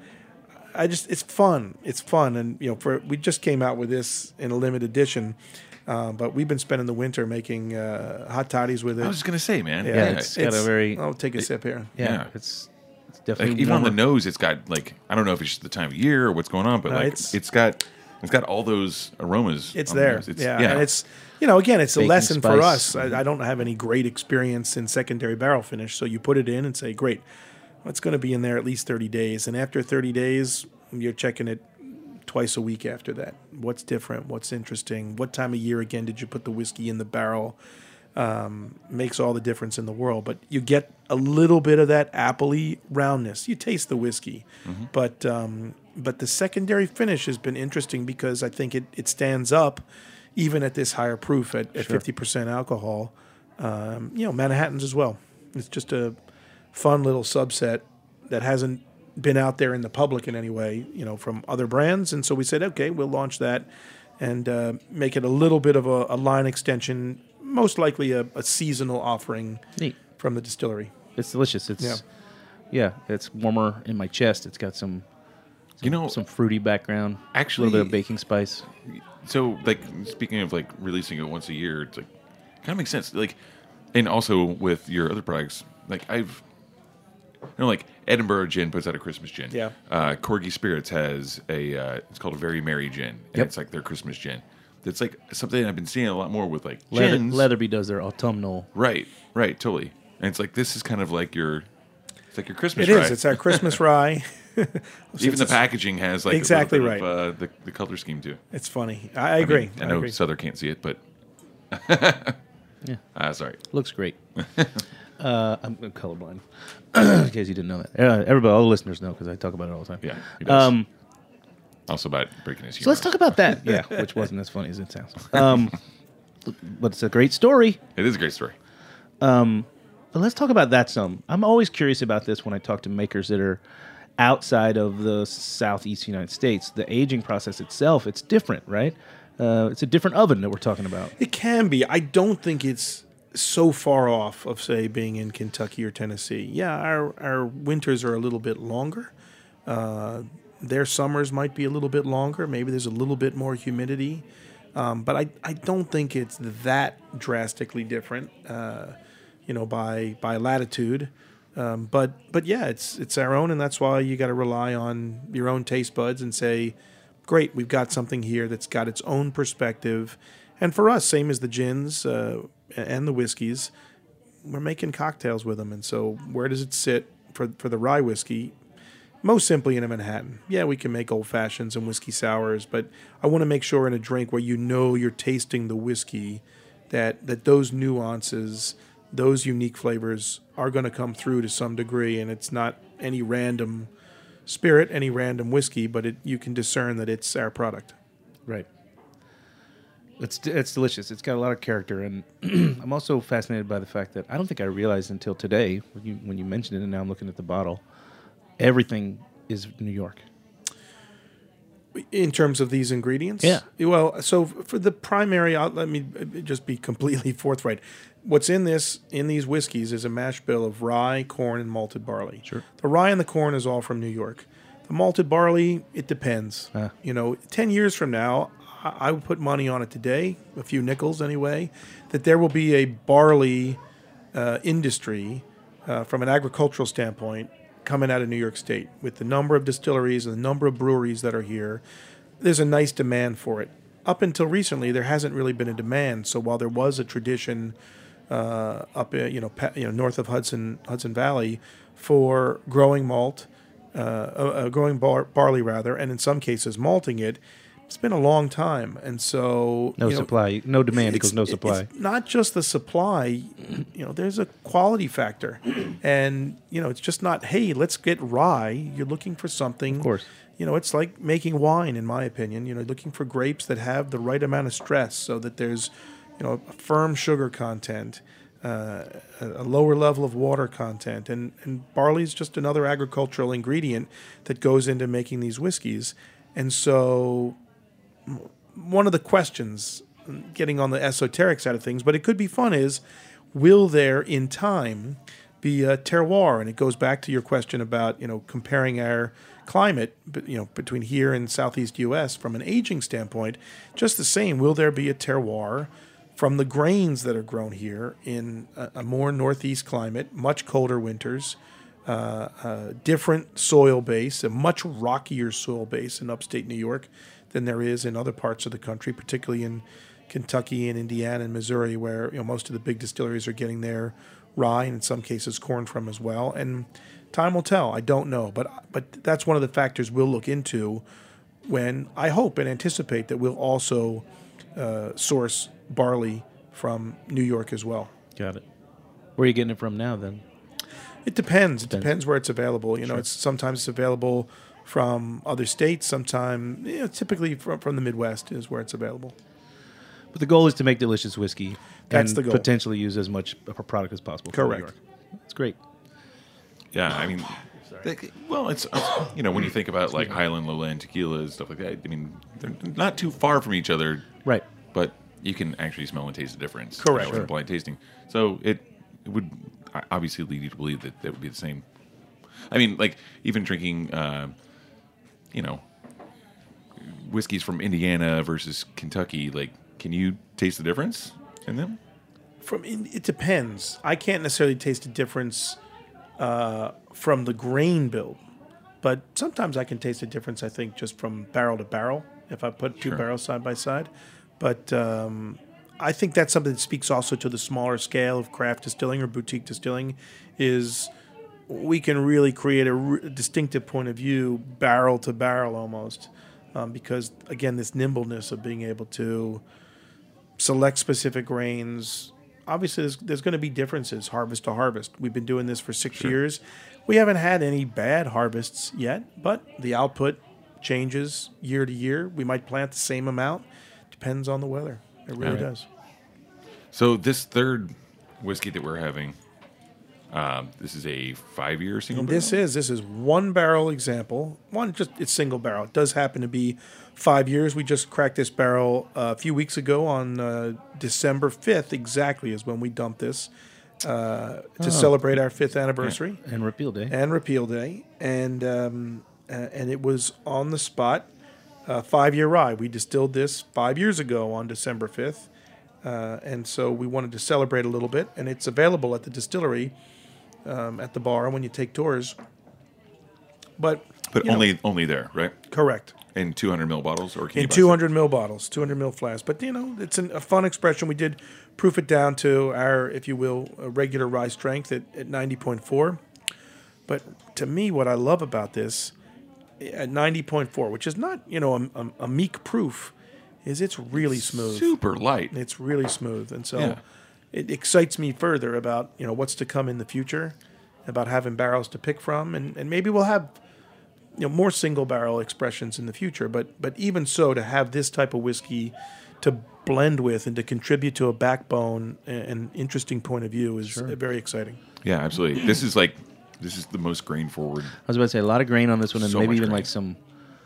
I just it's fun. It's fun, and you know, for we just came out with this in a limited edition. Uh, but we've been spending the winter making uh, hot toddies with it. I was just going to say, man. Yeah, Yeah, it's, it's got a very- I'll take a sip here. Yeah, Yeah. it's it's definitely Like, even on the warmer. nose, it's got, like, I don't know if it's just the time of year or what's going on, but, No, like, it's- it's got it's got all those aromas. It's on the there. nose. It's, yeah. and it's you know again, it's a Baking lesson for spice. us. I, I don't have any great experience in secondary barrel finish, so you put it in and say, great, it's going to be in there at least thirty days, and after thirty days, you're checking it twice a week after that. What's different? What's interesting? What time of year again did you put the whiskey in the barrel? Um, makes all the difference in the world. But you get a little bit of that appley roundness. You taste the whiskey, Mm-hmm. but um, but the secondary finish has been interesting because I think it, it stands up even at this higher proof at, at fifty percent alcohol. Um, you know, Manhattan's as well. It's just a fun little subset that hasn't been out there in the public in any way, you know, from other brands. And so we said, okay, we'll launch that and uh, make it a little bit of a, a line extension, most likely a, a seasonal offering Neat. from the distillery. It's delicious. It's Yeah. yeah. it's warmer in my chest. It's got some, You know, some fruity background. actually- a little bit of baking spice. so, like, speaking of, like, releasing it once a year, it's, like, kind of makes sense. Like, and also with your other products, like, I've, you know, like, Edinburgh Gin puts out a Christmas gin. Yeah. Uh, Corgi Spirits has a, uh, it's called a Very Merry Gin. And Yep. it's, like, their Christmas gin. It's, like, something I've been seeing a lot more with, like, Leather, gins. Leatherby does their autumnal. Right, right, totally. And it's like, this is kind of like your, it's like your Christmas It rye. is. It's our Christmas rye. Even the packaging has, like, Exactly a little bit right. of, uh, the, the color scheme, too. It's funny. I, I agree. I, I, know agree. Souther can't see it, but Yeah, uh, sorry. looks great. uh, I'm colorblind. In case you didn't know that, uh, everybody, all the listeners know because I talk about it all the time. Yeah, he does. Um, Also about breaking his so let's talk about that. Yeah, which wasn't as funny as it sounds. Um, but it's a great story. It is a great story. But let's talk about that some. I'm always curious about this when I talk to makers that are outside of the southeast United States. The aging process itself, it's different, right? Uh, it's a different oven that we're talking about. It can be. I don't think it's so far off of, say, being in Kentucky or Tennessee. Yeah, our, our winters are a little bit longer. Uh, their summers might be a little bit longer. Maybe there's a little bit more humidity. Um, but I, I don't think it's that drastically different, uh, you know, by by latitude. Um, but but yeah, it's it's our own, and that's why you got to rely on your own taste buds and say, great, we've got something here that's got its own perspective. And for us, same as the gins uh, and the whiskeys, we're making cocktails with them. And so where does it sit for for the rye whiskey? Most simply in a Manhattan. Yeah, we can make old fashions and whiskey sours, but I want to make sure in a drink where you know you're tasting the whiskey that that those nuances, those unique flavors are going to come through to some degree, and it's not any random spirit, any random whiskey, but it, you can discern that it's our product. Right. It's it's delicious. It's got a lot of character, and I'm also fascinated by the fact that I don't think I realized until today when you when you mentioned it, and now I'm looking at the bottle. Everything is New York. In terms of these ingredients? Yeah. Well, so for the primary, I'll, let me just be completely forthright. What's in this, in these whiskeys, is a mash bill of rye, corn, and malted barley. Sure. The rye and the corn is all from New York. The malted barley, it depends. Ah. You know, ten years from now, I, I would put money on it today, a few nickels anyway, that there will be a barley uh, industry uh, from an agricultural standpoint coming out of New York State. With the number of distilleries and the number of breweries that are here, there's a nice demand for it. Up until recently, there hasn't really been a demand. So while there was a tradition uh, up, uh, you know, pa- you know, north of Hudson Hudson Valley for growing malt, uh, uh, uh, growing bar- barley rather, and in some cases malting it, it's been a long time. And so No you know, supply, no demand it's- equals no supply. It's not just the supply, you know, there's a quality factor. And, you know, it's just not, hey, let's get rye. You're looking for something. Of course. You know, it's like making wine, in my opinion. You know, looking for grapes that have the right amount of stress so that there's, you know, a firm sugar content, uh, a a lower level of water content. And, and barley is just another agricultural ingredient that goes into making these whiskeys. And so one of the questions, getting on the esoteric side of things, but it could be fun, is will there in time be a terroir? And it goes back to your question about, you know, comparing our climate, you know, between here and Southeast U S from an aging standpoint. Just the same, will there be a terroir from the grains that are grown here in a, a more Northeast climate, much colder winters, uh, uh, different soil base, a much rockier soil base in upstate New York than there is in other parts of the country, particularly in Kentucky and Indiana and Missouri, where, you know, most of the big distilleries are getting their rye and in some cases corn from as well. And time will tell. I don't know, but but that's one of the factors we'll look into when I hope and anticipate that we'll also uh, source barley from New York as well. Got it. Where are you getting it from now, then? It depends. It Depends. depends where it's available. You know, it's sometimes it's available from other states. Sometimes, you know, typically from from the Midwest is where it's available. But the goal is to make delicious whiskey. That's and the goal. Potentially use as much of a product as possible. from New Correct. York. That's great. Yeah, I mean, they- well, it's uh, you know when you think about like Highland, Lowland tequila and stuff like that. I mean, they're not too far from each other, Right. but you can actually smell and taste the difference. Correct. You know, in blind tasting. So it, it would obviously lead you to believe that that would be the same. I mean, like even drinking, uh, you know, whiskeys from Indiana versus Kentucky. Like, can you taste the difference in them? From it depends. I can't necessarily taste a difference uh, from the grain build, but sometimes I can taste a difference. I think just from barrel to barrel if I put two Sure. barrels side by side. But um, I think that's something that speaks also to the smaller scale of craft distilling or boutique distilling. Is we can really create a r- distinctive point of view, barrel to barrel almost, um, because again, this nimbleness of being able to select specific grains. Obviously, there's, there's going to be differences harvest to harvest. We've been doing this for six years. We haven't had any bad harvests yet, but the output changes year to year. We might plant the same amount. Depends on the weather. It really Right. does. So this third whiskey that we're having, um, this is a five-year single. And this barrel? is this is one barrel example. One just it's single barrel. It does happen to be five years. We just cracked this barrel uh, a few weeks ago on uh, December fifth. Exactly is when we dumped this uh, to celebrate our fifth anniversary And repeal day. and repeal day, and um, uh, and it was on the spot. Uh, five year rye. We distilled this five years ago on December fifth, uh, and so we wanted to celebrate a little bit. And it's available at the distillery. Um, at the bar when you take tours, but but you know, only only there, right? correct In two hundred mil bottles, or can in you buy two hundred mil bottles, two hundred mil flasks. But you know, it's an, a fun expression. We did proof it down to our, if you will, uh, regular rye strength at, at ninety point four. But to me, what I love about this at ninety point four, which is not you know a, a, a meek proof, is it's really smooth. super light? It's really smooth, and so Yeah. it excites me further about you know what's to come in the future, about having barrels to pick from, and, and maybe we'll have you know more single barrel expressions in the future. But but even so, to have this type of whiskey to blend with and to contribute to a backbone and, and interesting point of view is very exciting. Yeah, absolutely. This is like this is the most grain forward. I was about to say a lot of grain on this one, and So maybe much even grain. like some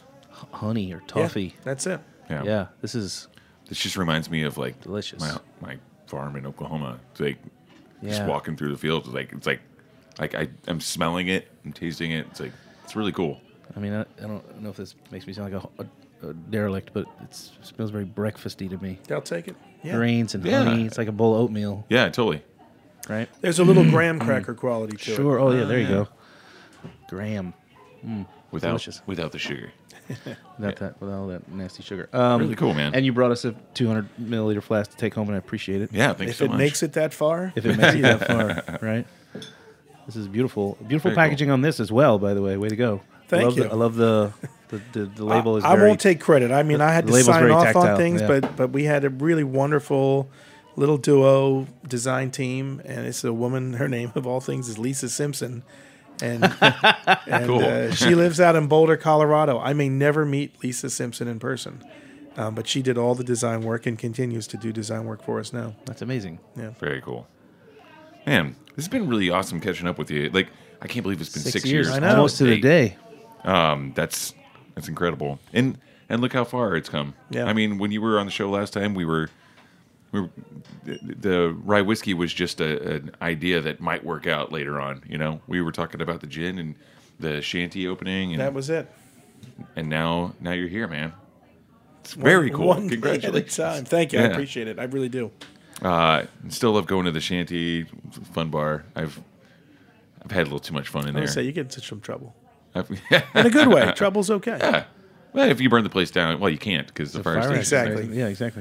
honey or toffee. Yeah, that's it. Yeah. Yeah, this is This just reminds me of like Delicious. my my farm in Oklahoma. It's like just Yeah. walking through the fields. It's like it's like like I I'm smelling it, I'm tasting it. It's like it's really cool. I mean, I, I don't know if this makes me sound like a, a, a derelict, but it's, it smells very breakfasty to me. I'll take it. Yeah. Grains and Yeah. honey. It's like a bowl of oatmeal, Yeah, totally. right? There's a little graham cracker quality to it. Sure. Oh, yeah, there you go. Graham. Without Delicious. without the sugar. Without that, without all that nasty sugar. Um, Really cool, man. And you brought us a two hundred milliliter flask to take home, and I appreciate it. Yeah, thanks If so it much. makes it that far, If it makes it that far, right? This is beautiful. Beautiful Very packaging on this as well, by the way. Way to go. Thank I love you. The, I love the the, the, the label. Is I, I very, won't take credit. I mean, I had the to label's sign very off tactile, on things, yeah. but but we had a really wonderful little duo design team, and it's a woman. Her name of all things is Lisa Simpson, and and Cool. uh, she lives out in Boulder, Colorado. I may never meet Lisa Simpson in person, um, but she did all the design work and continues to do design work for us now. That's amazing. Very cool. Man, this has been really awesome catching up with you. Like, I can't believe it's been six, years. I know. Almost to the Eight. day. Um, that's that's incredible. And and look how far it's come. Yeah. I mean, when you were on the show last time, we were we were the, the rye whiskey was just a, an idea that might work out later on. You know, we were talking about the gin and the shanty opening, and That was it. and now now you're here, man. It's very cool. One day at a Congratulations. time. Thank you. I Yeah. appreciate it. I really do. Uh, still love going to the shanty fun bar. I've I've had a little too much fun in I there. would say you get into some trouble I've- in a good way. Trouble's okay. yeah. Well, if you burn the place down, well, you can't because the, fire Fire station. Exactly. Yeah, exactly.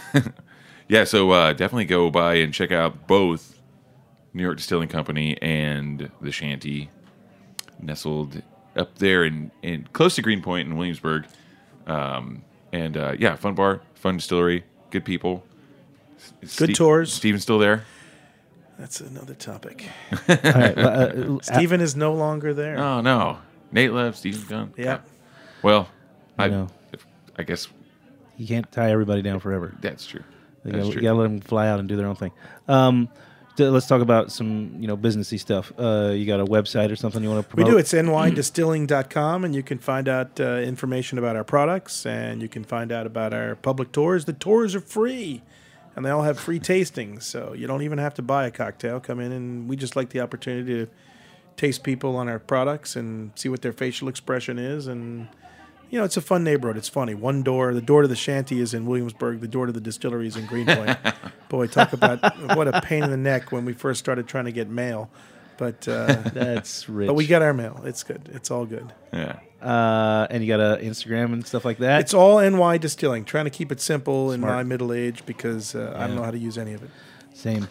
Yeah, so uh, definitely go by and check out both New York Distilling Company and the Shanty, nestled up there in, in close to Greenpoint in Williamsburg. Um, and uh, yeah, fun bar, fun distillery, good people. Good Steve- tours. Steven's still there? That's another topic. All right. well, uh, Stephen is no longer there. Oh, no. Nate left, Steven's gone. Yeah. Well, I, know. if, I guess you can't tie everybody down forever. that's true. You That's gotta, true. you gotta let them fly out and do their own thing. Um, th- let's talk about some, you know, businessy stuff. Uh, you got a website or something you want to We promote? do. It's N Y distilling dot com, and you can find out uh, information about our products, and you can find out about our public tours. The tours are free, and they all have free tastings, so you don't even have to buy a cocktail. Come in, and we just like the opportunity to taste people on our products and see what their facial expression is. And, you know, it's a fun neighborhood. It's funny. One door, the door to the shanty is in Williamsburg. The door to the distillery is in Greenpoint. Boy, talk about what a pain in the neck when we first started trying to get mail. But uh, That's rich. but we get our mail. It's good. It's all good. Yeah. uh, and you got a Instagram and stuff like that. It's all N Y Distilling. Trying to keep it simple in Smart. my middle age because uh, I don't Yeah. know how to use any of it. Same.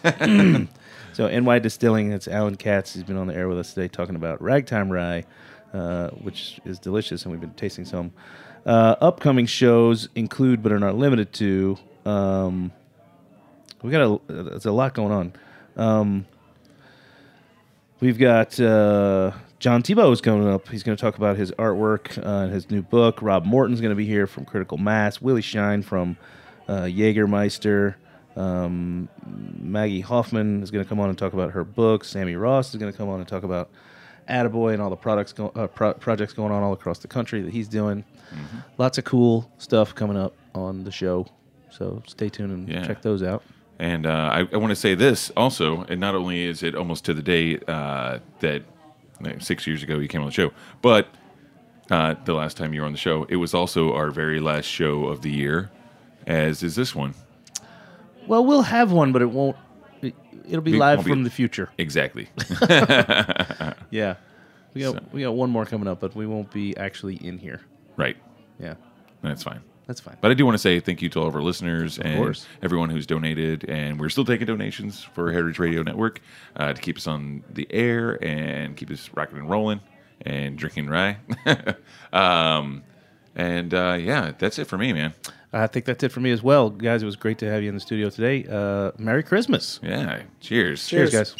So N Y Distilling. It's Alan Katz. He's been on the air with us today talking about Ragtime Rye, uh, which is delicious, and we've been tasting some. Uh, upcoming shows include, but are not limited to. Um, we got a. There's a lot going on. Um, we've got uh, John Tebow's coming up. He's going to talk about his artwork uh, and his new book. Rob Morton's going to be here from Critical Mass. Willie Shine from uh, Jägermeister. Um, Maggie Hoffman is going to come on and talk about her book. Sammy Ross is going to come on and talk about Attaboy and all the products go, uh, pro- projects going on all across the country that he's doing. Mm-hmm. Lots of cool stuff coming up on the show. So stay tuned and Yeah. check those out. And uh, I, I want to say this also, and not only is it almost to the day uh, that like, six years ago you came on the show, but uh, the last time you were on the show, it was also our very last show of the year, as is this one. Well, we'll have one, but it won't. It, it'll be It live won't be- from the future. Exactly. Yeah, we got So- we got one more coming up, but we won't be actually in here. Right. Yeah, That's fine. that's fine. But I do want to say thank you to all of our listeners and course. everyone who's donated. And we're still taking donations for Heritage Radio Network uh, to keep us on the air and keep us rocking and rolling and drinking rye. um, and uh, yeah, that's it for me, man. I think that's it for me as well, guys. It was great to have you in the studio today. Uh, Merry Christmas. Yeah. Cheers. Cheers, guys.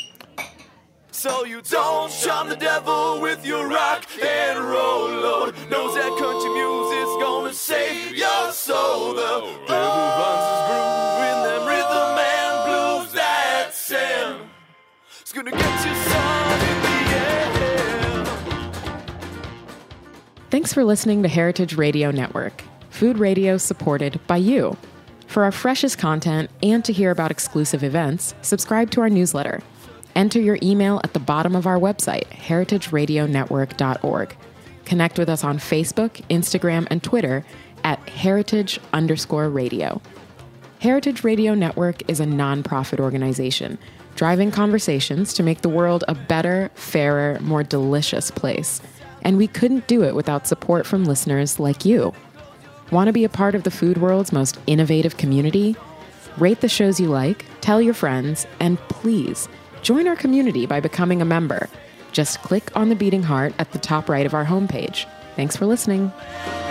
So you don't shun the devil with your rock and roll, Lord. Knows that country music's gonna save your soul. The devil runs his groove in them rhythm and blues that sound. It's gonna get you, son, in the end. Thanks for listening to Heritage Radio Network, food radio supported by you. For our freshest content and to hear about exclusive events, subscribe to our newsletter. Enter your email at the bottom of our website, heritage radio network dot org. Connect with us on Facebook, Instagram, and Twitter at heritage underscore radio. Heritage Radio Network is a nonprofit organization driving conversations to make the world a better, fairer, more delicious place. And we couldn't do it without support from listeners like you. Want to be a part of the food world's most innovative community? Rate the shows you like, tell your friends, and please join our community by becoming a member. Just click on the beating heart at the top right of our homepage. Thanks for listening.